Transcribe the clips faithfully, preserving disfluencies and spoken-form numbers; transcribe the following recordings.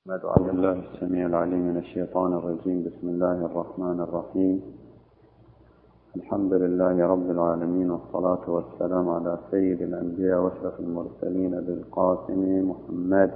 أعوذ بالله السميع العليم من الشيطان الرجيم. بسم الله الرحمن الرحيم. الحمد لله رب العالمين، والصلاة والسلام على سيد الأنبياء وأشرف المرسلين بالقاسم محمد.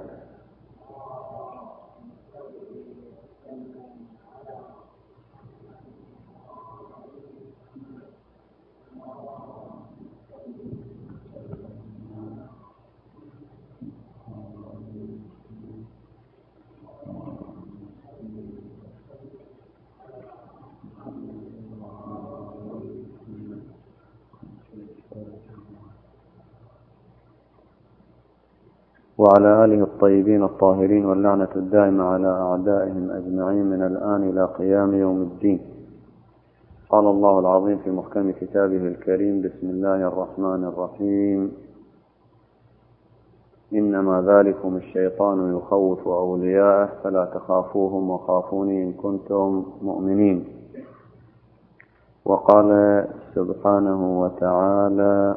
وعلى آله الطيبين الطاهرين، واللعنة الدائمة على أعدائهم أجمعين من الآن إلى قيام يوم الدين. قال الله العظيم في محكم كتابه الكريم: بسم الله الرحمن الرحيم. إنما ذلكم الشيطان يخوف أولياءه فلا تخافوهم وخافوني إن كنتم مؤمنين. وقال سبحانه وتعالى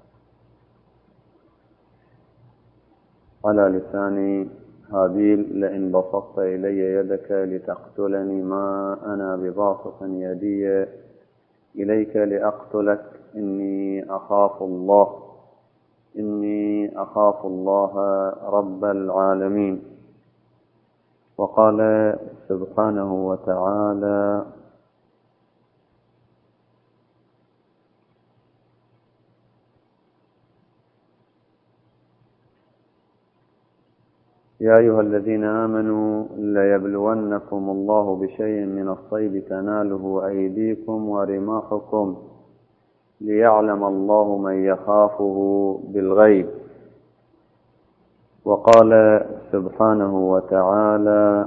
على لسان هابيل: لئن بسطت إلي يدك لتقتلني ما أنا بباسط يدي إليك لأقتلك إني أخاف الله إني أخاف الله رب العالمين. وقال سبحانه وتعالى: يا أيها الذين آمنوا ليبلونكم الله بشيء من الصيد تناله أيديكم ورماحكم ليعلم الله من يخافه بالغيب. وقال سبحانه وتعالى: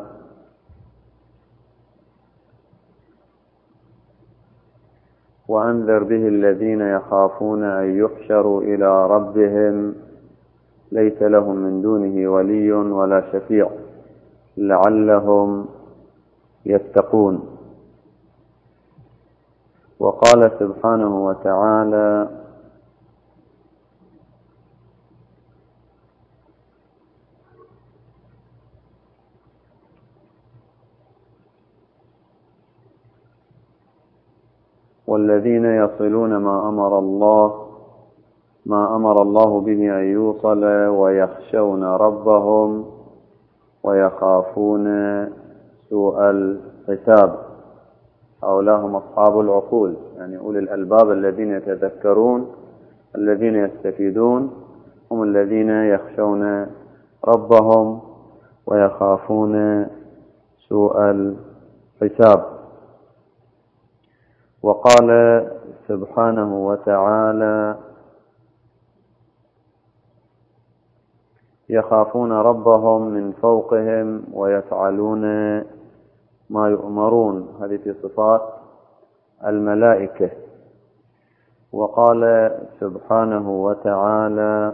وأنذر به الذين يخافون أن يحشروا إلى ربهم ليس لهم من دونه ولي ولا شفيع لعلهم يتقون. وقال سبحانه وتعالى: والذين يصلون ما أمر الله ما أمر الله به أن يوصل ويخشون ربهم ويخافون سوء الحساب. هؤلاء هم أصحاب العقول، يعني أولي الألباب الذين يتذكرون، الذين يستفيدون، هم الذين يخشون ربهم ويخافون سوء الحساب. وقال سبحانه وتعالى: يخافون ربهم من فوقهم ويفعلون ما يؤمرون. هذه في صفات الملائكة. وقال سبحانه وتعالى: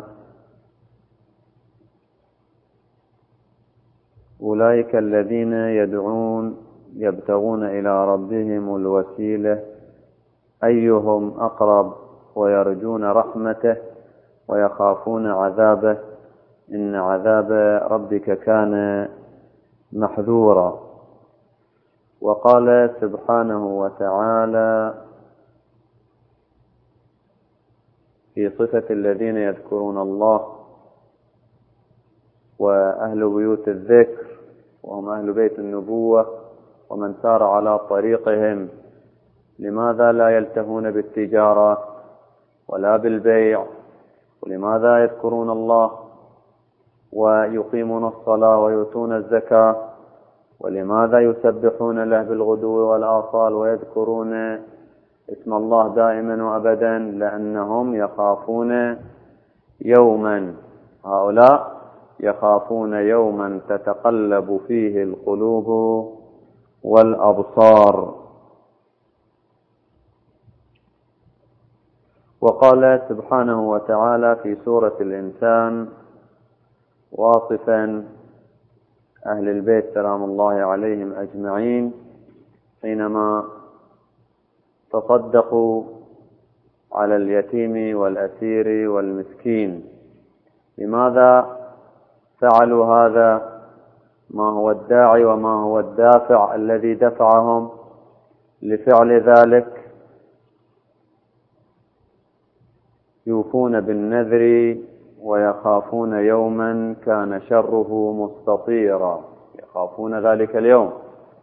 أولئك الذين يدعون يبتغون إلى ربهم الوسيلة أيهم أقرب ويرجون رحمته ويخافون عذابه إن عذاب ربك كان محذورا. وقال سبحانه وتعالى في صفة الذين يذكرون الله وأهل بيوت الذكر، وهم أهل بيت النبوة ومن سار على طريقهم: لماذا لا يلتهون بالتجارة ولا بالبيع؟ ولماذا يذكرون الله ويقيمون الصلاة ويؤتون الزكاة؟ ولماذا يسبحون له بالغدو والآصال ويذكرون اسم الله دائما وأبدا؟ لأنهم يخافون يوما هؤلاء يخافون يوما تتقلب فيه القلوب والأبصار. وقال سبحانه وتعالى في سورة الإنسان واصفا أهل البيت سلام الله عليهم أجمعين حينما تصدقوا على اليتيم والأسير والمسكين: لماذا فعلوا هذا؟ ما هو الداعي وما هو الدافع الذي دفعهم لفعل ذلك. يوفون بالنذر ويخافون يوما كان شره مستطيرا، يخافون ذلك اليوم.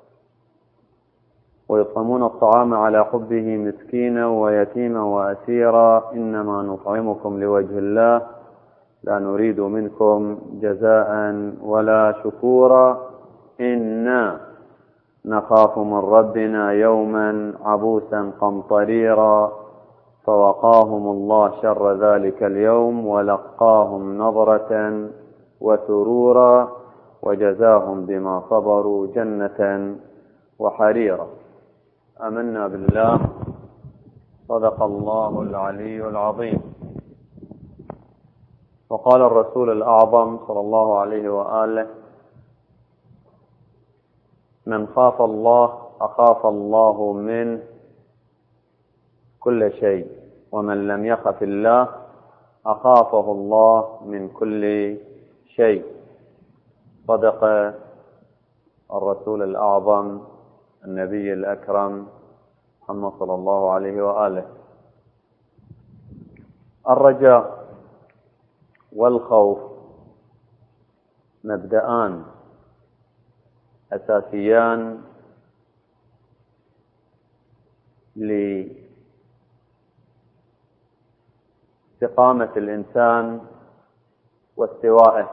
ويطعمون الطعام على حبه مسكينا ويتيما وأسيرا، إنما نطعمكم لوجه الله لا نريد منكم جزاء ولا شكورا، إنا نخاف من ربنا يوما عبوسا قمطريرا. فوقاهم الله شر ذلك اليوم ولقاهم نظرة وسرورا، وجزاهم بما صبروا جنة وحريرا. آمنا بالله. صدق الله العلي العظيم. وقال الرسول الأعظم صلى الله عليه وآله: من خاف الله أخاف الله منه كل شيء، ومن لم يخف الله أخافه الله من كل شيء. صدق الرسول الأعظم النبي الأكرم محمد صلى الله عليه وآله. الرجاء والخوف مبدأان أساسيان لاستقامة الإنسان واستوائه.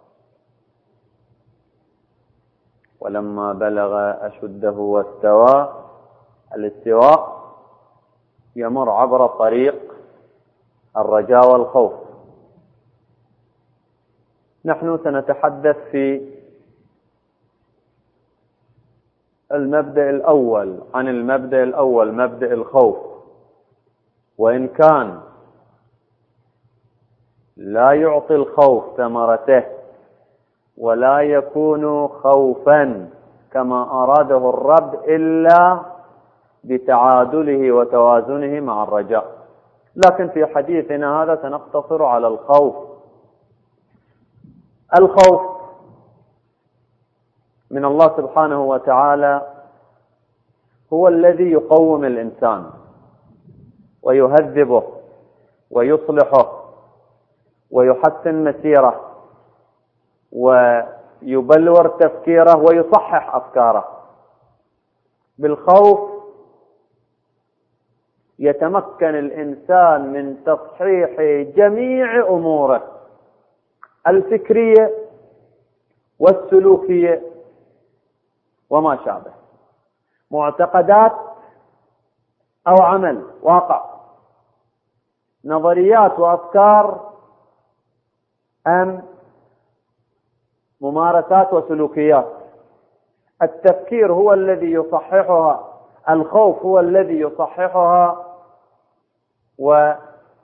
ولما بلغ أشده واستوى، الاستواء يمر عبر طريق الرجاء والخوف. نحن سنتحدث في المبدأ الأول عن المبدأ الأول مبدأ الخوف، وإن كان لا يعطي الخوف ثمرته ولا يكون خوفا كما أراده الرب إلا بتعادله وتوازنه مع الرجاء، لكن في حديثنا هذا سنقتصر على الخوف. الخوف من الله سبحانه وتعالى هو الذي يقوم الإنسان ويهذبه ويصلحه ويحسن مسيره ويبلور تفكيره ويصحح أفكاره. بالخوف يتمكن الإنسان من تصحيح جميع أموره الفكرية والسلوكية وما شابه، معتقدات أو عمل واقع، نظريات وأفكار أم ممارسات وسلوكيات. التفكير هو الذي يصححها، الخوف هو الذي يصححها ويجعل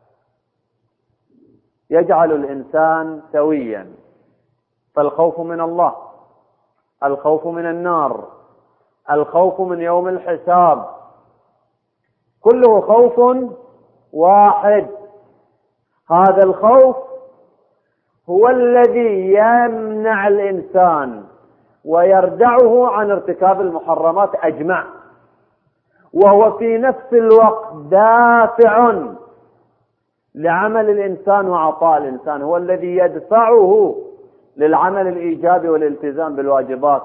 الإنسان سويا. فالخوف من الله، الخوف من النار، الخوف من يوم الحساب، كله خوف واحد. هذا الخوف هو الذي يمنع الإنسان ويردعه عن ارتكاب المحرمات أجمع، وهو في نفس الوقت دافع لعمل الإنسان وعطاء الإنسان، هو الذي يدفعه للعمل الإيجابي والالتزام بالواجبات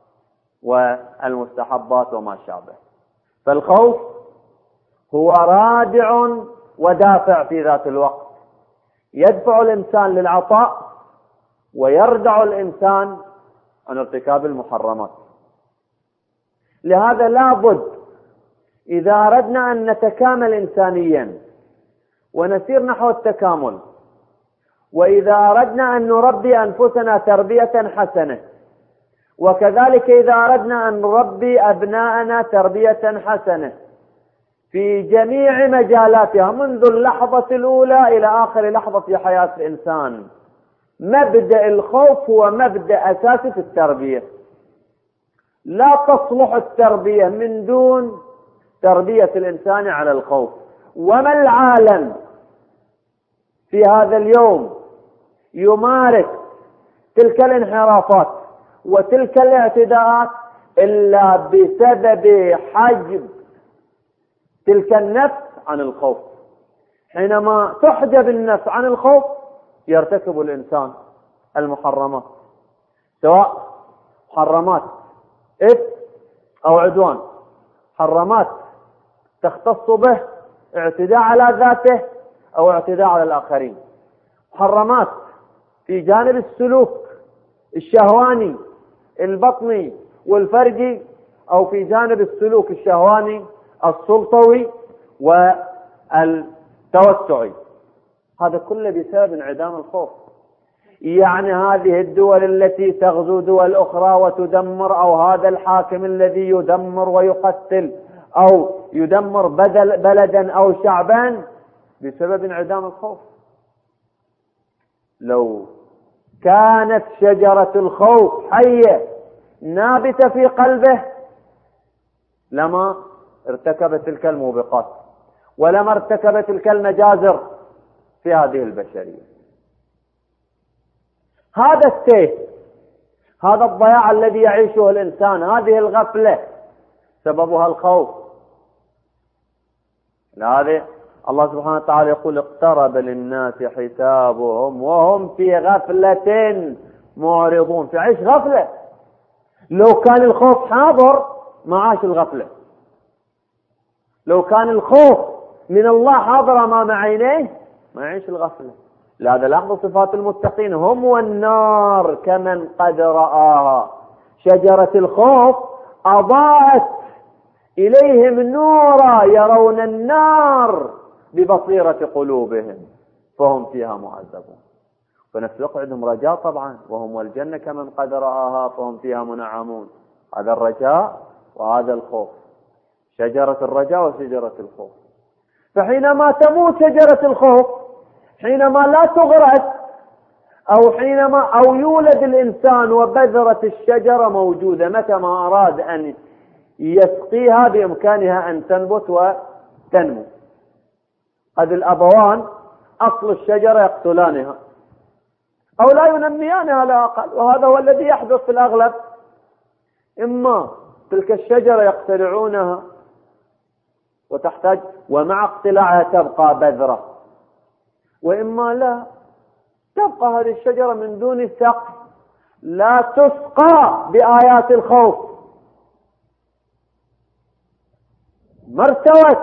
والمستحبات وما شابه. فالخوف هو رادع ودافع في ذات الوقت، يدفع الإنسان للعطاء ويردع الإنسان عن ارتكاب المحرمات. لهذا لابد إذا أردنا أن نتكامل إنسانيا ونسير نحو التكامل، وإذا أردنا أن نربي أنفسنا تربية حسنة، وكذلك إذا أردنا أن نربي أبناءنا تربية حسنة في جميع مجالاتها منذ اللحظة الأولى إلى آخر لحظة في حياة الإنسان، مبدأ الخوف هو مبدأ أساسي في التربية. لا تصلح التربية من دون تربية الإنسان على الخوف. وما العالم في هذا اليوم يمارس تلك الانحرافات وتلك الاعتداءات إلا بسبب حجب تلك النفس عن الخوف. حينما تحجب النفس عن الخوف يرتكب الإنسان المحرمات، سواء محرمات إثم أو عدوان، محرمات تختص به اعتداء على ذاته أو اعتداء على الآخرين، محرمات في جانب السلوك الشهواني البطني والفرجي، أو في جانب السلوك الشهواني السلطوي والتوسعي. هذا كله بسبب انعدام الخوف. يعني هذه الدول التي تغزو دول أخرى وتدمر، أو هذا الحاكم الذي يدمر ويقتل أو يدمر بدل بلدا أو شعبا بسبب انعدام الخوف. لو كانت شجرة الخوف حية نابتة في قلبه لما ارتكبت تلك الموبقات، ولما ارتكبت تلك المجازر في هذه البشرية. هذا التيه، هذا الضياع الذي يعيشه الإنسان، هذه الغفلة سببها الخوف. لهذا الله سبحانه وتعالى يقول اقترب للناس حسابهم وهم في غفلة معرضون. في عيش غفلة. لو كان الخوف حاضر ما عاش الغفلة. لو كان الخوف من الله حاضر أمام عينيه ما يعيش الغفلة. لهذا لاحظوا صفات المتقين، هم والنار كمن قد رآها. شجرة الخوف أضاءت إليهم نورا يرون النار ببصيرة قلوبهم فهم فيها معذبون. فنفس الوقت عندهم رجاء طبعا، وهم والجنة كمن قد رآها فهم فيها منعمون. هذا الرجاء وهذا الخوف، شجرة الرجاء وشجرة الخوف. فحينما تموت شجرة الخوف، حينما لا تغرس، أو حينما أو يولد الإنسان وبذرة الشجرة موجودة، متى ما أراد أن يسقيها بإمكانها أن تنبت وتنمو. قد الأبوان أصل الشجرة يقتلانها أو لا ينميانها على الأقل، وهذا هو الذي يحدث في الأغلب. إما تلك الشجرة يقتلعونها وتحتاج ومع اقتلاعها تبقى بذرة، وإما لا تبقى هذه الشجرة من دون سقي، لا تسقى بآيات الخوف، ما ارتوت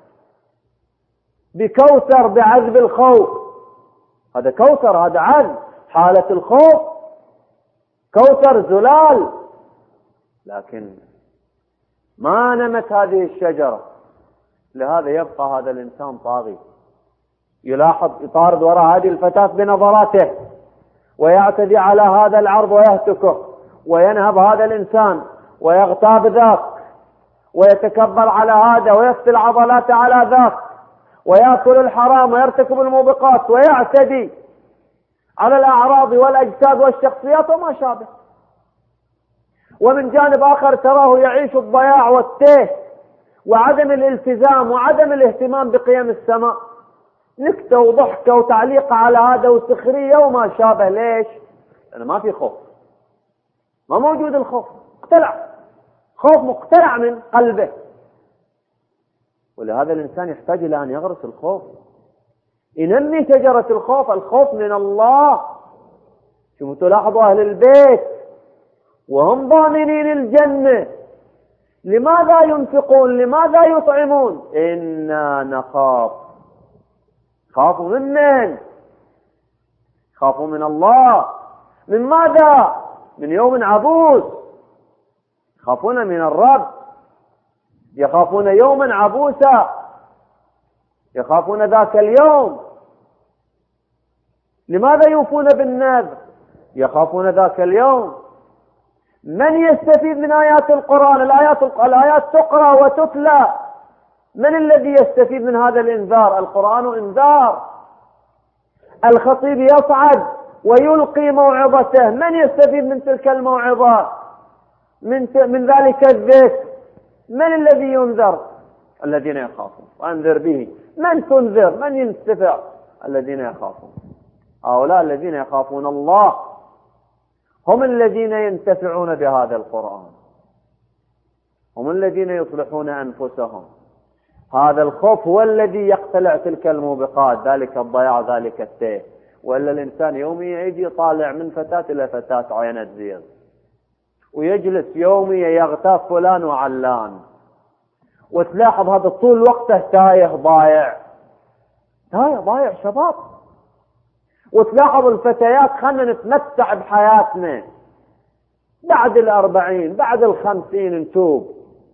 بكوثر بعذب الخوف. هذا كوثر، هذا عذب. حالة الخوف كوثر زلال، لكن ما نمت هذه الشجرة. لهذا يبقى هذا الإنسان طاغي، يلاحظ يطارد وراء هذه الفتاة بنظراته، ويعتدي على هذا العرض ويهتكه، وينهب هذا الإنسان ويغتاب ذاك، ويتكبر على هذا، ويفتل عضلاته على ذاك، ويأكل الحرام ويرتكب الموبقات، ويعتدي على الأعراض والأجساد والشخصيات وما شابه. ومن جانب آخر تراه يعيش الضياع والتيه وعدم الالتزام وعدم الاهتمام بقيم السماء، نكتة وضحكة وتعليق على هذا وسخرية وما شابه. ليش؟ لأنه ما في خوف، ما موجود الخوف، اقتلع، خوف مقتلع من قلبه. ولهذا الإنسان يحتاج إلى أن يغرس الخوف، ينمي شجرة الخوف، الخوف من الله. شوفوا تلاحظوا أهل البيت وهم ضامنين الجنة، لماذا ينفقون؟ لماذا يطعمون؟ إنا نخاف. خافوا من من؟ خافوا من الله. من ماذا؟ من يوم عبوس. يخافون من الرب، يخافون يوما عبوسا، يخافون ذاك اليوم. لماذا يوفون بالنذر؟ يخافون ذاك اليوم. من يستفيد من آيات القرآن؟ الآيات الآيات تقرأ وتتلى. من الذي يستفيد من هذا الإنذار؟ القرآن إنذار. الخطيب يصعد ويلقي موعظته، من يستفيد من تلك الموعظة؟ من من ذلك الذكر؟ من الذي ينذر؟ الذين يخافون. وأنذر به. من تنذر؟ من ينتفع؟ الذين يخافون. هؤلاء الذين يخافون الله هم الذين ينتفعون بهذا القرآن، هم الذين يصلحون أنفسهم. هذا الخوف هو الذي يقتلع تلك الموبقات، ذلك الضياع ذلك التيه. وإلا الإنسان يوميا يجي يطالع من فتاة إلى فتاة عينة زيغ، ويجلس يوميا يغتاب فلان وعلان، وتلاحظ هذا طول وقته تايه ضايع تايه ضايع شباب. وتلاحظ الفتيات خلنا نتمتع بحياتنا بعد الأربعين بعد الخمسين نتوب،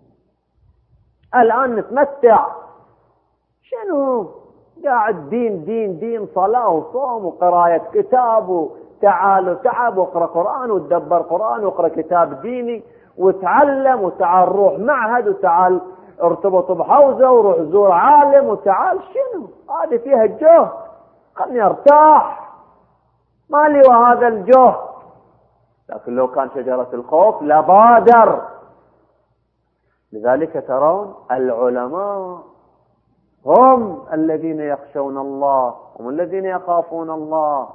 الآن نتمتع شنو؟ قاعد دين دين دين صلاة وصوم وقراية كتاب، وتعال تعب واقرأ قرآن وتدبر قرآن واقرأ كتاب ديني وتعلم، وتعال روح معهد، وتعال ارتبط بحوزة وروح زور عالم، وتعال شنو؟ هذه فيها الجهد، خلني ارتاح مالي وهذا الجهد. لكن لو كان شجرة الخوف لبادر. لذلك ترون العلماء هم الذين يخشون الله، هم الذين يخافون الله.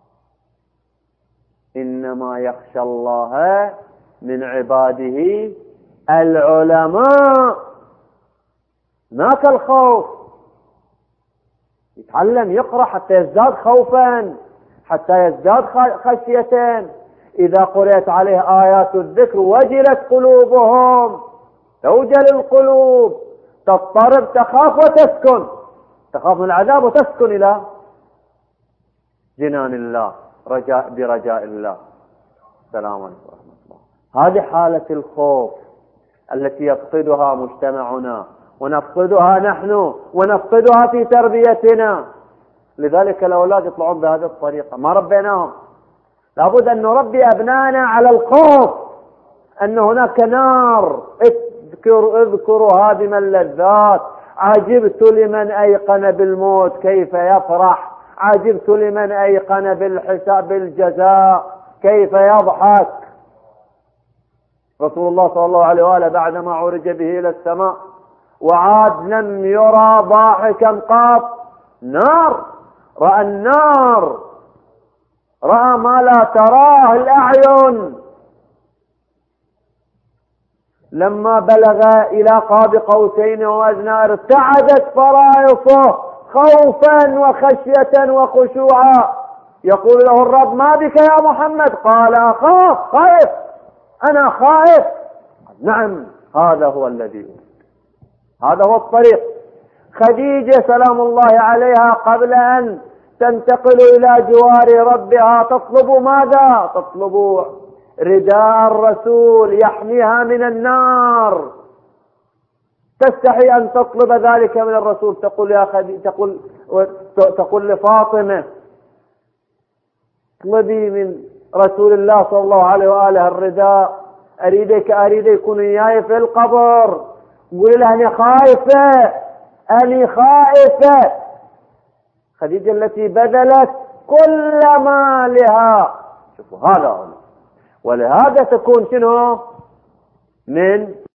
إنما يخشى الله من عباده العلماء. هناك الخوف يتعلم يقرأ حتى يزداد خوفا، حتى يزداد خشية. إذا قرأت عليه آيات الذكر وجلت قلوبهم، توجل القلوب، تضطرب، تخاف وتسكن، تخاف من العذاب وتسكن إلى جنان الله رجاء برجاء الله. السلام عليكم ورحمة الله. هذه حالة الخوف التي يفقدها مجتمعنا ونفقدها نحن ونفقدها في تربيتنا. لذلك الأولاد يطلعون بهذه الطريقة، ما ربيناهم. لابد أن نربي أبنائنا على الخوف، أن هناك نار. اذكر اذكروا هادم اللذات، عجبت لمن أيقن بالموت كيف يفرح، عجبت لمن أيقن بالحساب بالجزاء كيف يضحك. رسول الله صلى الله عليه وآله بعدما عرج به إلى السماء وعاد لم يرى ضاحكا قط، نار، رأى النار، رأى ما لا تراه الأعين. لما بلغ إلى قاب قوسين وأدنى ارتعدت فرائصه خوفا وخشية وخشوعا. يقول له الرب: ما بك يا محمد؟ قال: أخاف، خائف، أنا خائف. نعم، هذا هو الذي هذا هو الطريق. خديجة سلام الله عليها قبل أن تنتقل إلى جوار ربها تطلب ماذا؟ تطلب رداء الرسول يحميها من النار. تستحي أن تطلب ذلك من الرسول. تقول يا خديجة، تقول تقول لفاطمة: اطلبي من رسول الله صلى الله عليه وآله الرداء، أريدك أريد يكون إياي في القبر. قولي له: أنا خائفة، أنا خائفة. خديجة التي بذلت كل مالها. شوفوا هذا هو. ولهذا تكون شنو؟ من